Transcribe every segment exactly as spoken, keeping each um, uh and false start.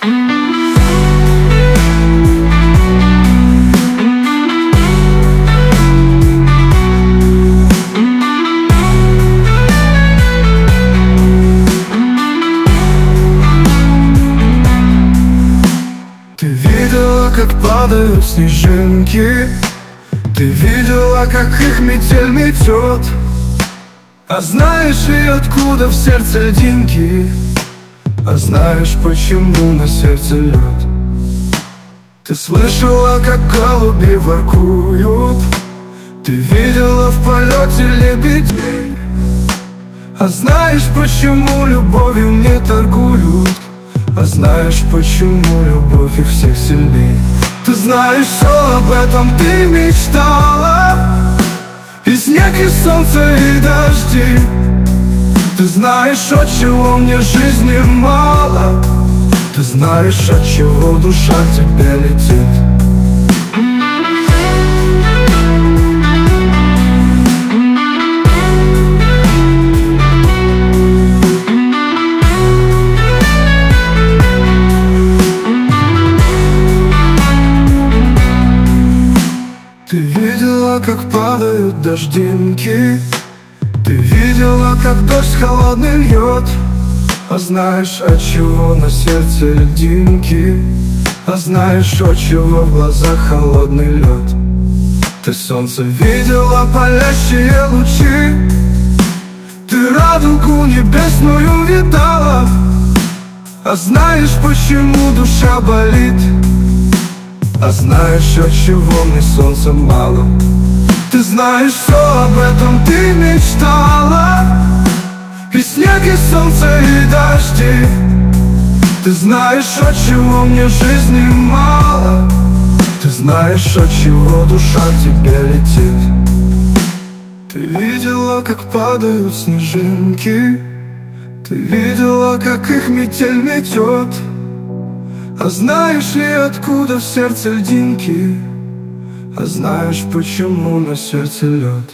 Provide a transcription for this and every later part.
Ты видела, как падают снежинки, ты видела, как их метель метет. А знаешь ли, откуда в сердце льдинки? А знаешь, почему на сердце лед? Ты слышала, как голуби воркуют, ты видела в полете лебедей. А знаешь, почему любовью не торгуют? А знаешь, почему любовь их всех сильней? Ты знаешь, все об этом ты мечтала, и снег, и солнце, и дожди. Ты знаешь, от чего мне жизни мало, ты знаешь, от чего душа к тебе летит. Ты видела, как падают дождинки, ты видела, как дождь холодный льет. А знаешь, от чего на сердце льдинки? А знаешь, от чего в глазах холодный лед? Ты солнце видела, палящие лучи, ты радугу небесную видала. А знаешь, почему душа болит? А знаешь, от чего мне солнца мало? Ты знаешь, все об этом ты мечтала, и снег, и солнце, и дожди. Ты знаешь, от чего мне жизни мало, ты знаешь, от чего душа к тебе летит. Ты видела, как падают снежинки, ты видела, как их метель метет. А знаешь ли, откуда в сердце льдинки? А знаешь, почему на сердце лед?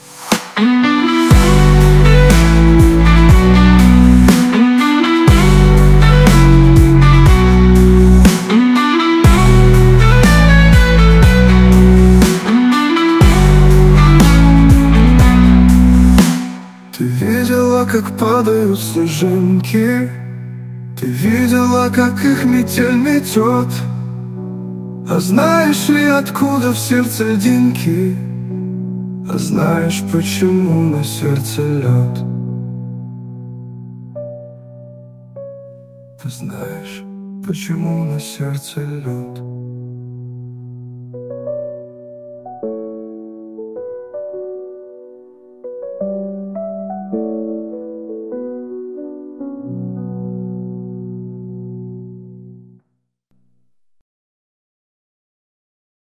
Ты видела, как падают снежинки, ты видела, как их метель метет. А знаешь ли, откуда в сердце льдинки? А знаешь, почему на сердце лед? А знаешь, почему на сердце лед?